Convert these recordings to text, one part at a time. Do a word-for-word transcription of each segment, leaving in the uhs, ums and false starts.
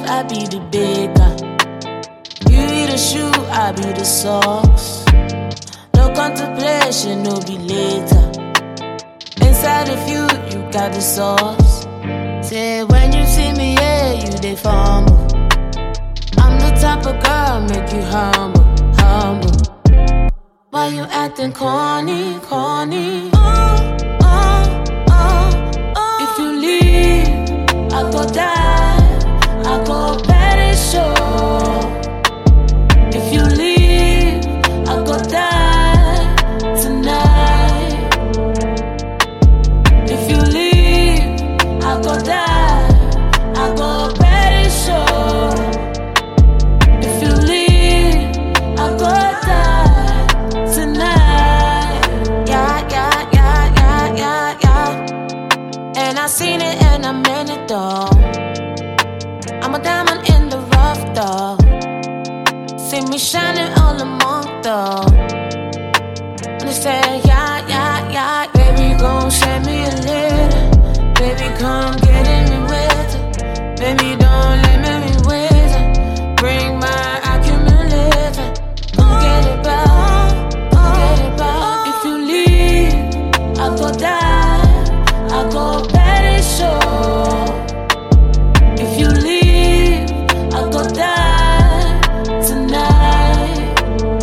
I be the baker. You be the shoe, I be the socks. No contemplation, no be later. Inside of you, you got the sauce. Say when you see me, yeah, you they fumble. I'm the type of girl, make you humble, humble. Why you acting corny, corny? Oh, oh, oh, oh. If you leave, I go die, I go very sure. If you leave, I go die tonight. If you leave, I go die, I go very sure. If you leave, I go die tonight. Yeah, yeah, yeah, yeah, yeah, yeah. And I seen it and I meant it though. I'm a diamond in the rough though. See me shining all among though. And they say, yeah, yeah, yeah. Baby, gon' send me a letter. Baby, come get in me with it. Baby, don't let me wait it. Bring my accumulator. Go get it back, go get it back. If you leave, I go die, I go very sure. If you leave, I go die tonight.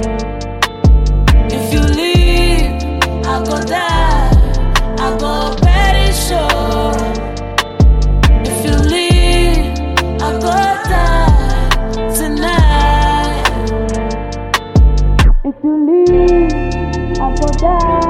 If you leave, I go die, I go very sure. If you leave, I go die tonight. If you leave, I go die.